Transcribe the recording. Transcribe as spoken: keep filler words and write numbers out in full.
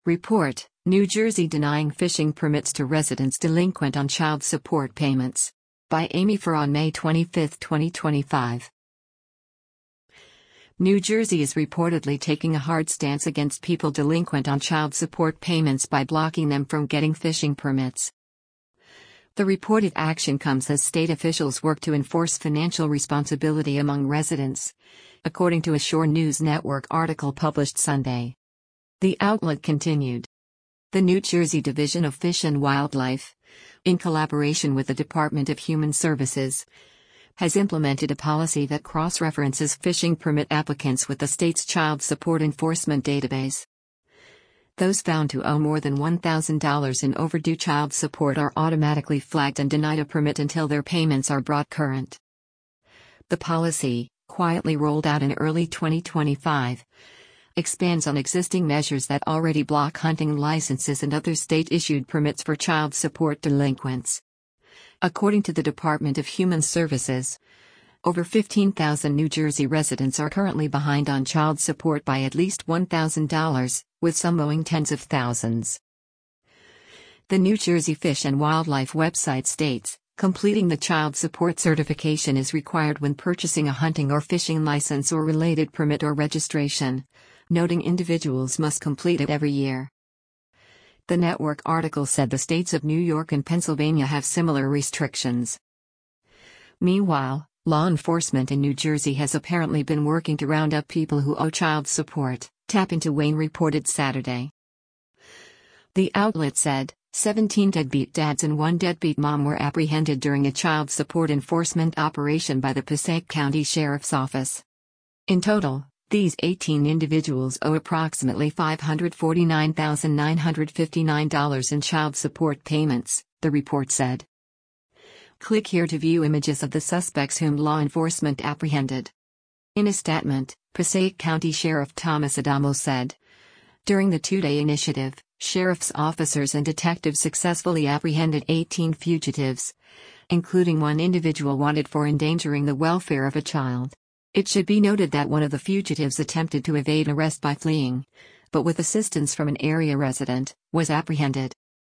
Report: New Jersey denying fishing permits to residents delinquent on child support payments. By Amy Farr on May twenty-fifth, twenty twenty-five. New Jersey is reportedly taking a hard stance against people delinquent on child support payments by blocking them from getting fishing permits. The reported action comes as state officials work to enforce financial responsibility among residents, according to a Shore News Network article published Sunday. The outlet continued. The New Jersey Division of Fish and Wildlife, in collaboration with the Department of Human Services, has implemented a policy that cross-references fishing permit applicants with the state's child support enforcement database. Those found to owe more than one thousand dollars in overdue child support are automatically flagged and denied a permit until their payments are brought current. The policy, quietly rolled out in early twenty twenty-five, expands on existing measures that already block hunting licenses and other state-issued permits for child support delinquents. According to the Department of Human Services, over fifteen thousand New Jersey residents are currently behind on child support by at least one thousand dollars, with some owing tens of thousands. The New Jersey Fish and Wildlife website states, completing the child support certification is required when purchasing a hunting or fishing license or related permit or registration, noting individuals must complete it every year. The network article said the states of New York and Pennsylvania have similar restrictions. Meanwhile, law enforcement in New Jersey has apparently been working to round up people who owe child support, Tap Into Wayne reported Saturday. The outlet said, seventeen deadbeat dads and one deadbeat mom were apprehended during a child support enforcement operation by the Passaic County Sheriff's Office. In total, these eighteen individuals owe approximately five hundred forty-nine thousand nine hundred fifty-nine dollars in child support payments, the report said. Click here to view images of the suspects whom law enforcement apprehended. In a statement, Passaic County Sheriff Thomas Adamo said, during the two-day initiative, sheriff's officers and detectives successfully apprehended eighteen fugitives, including one individual wanted for endangering the welfare of a child. It should be noted that one of the fugitives attempted to evade arrest by fleeing, but with assistance from an area resident, was apprehended.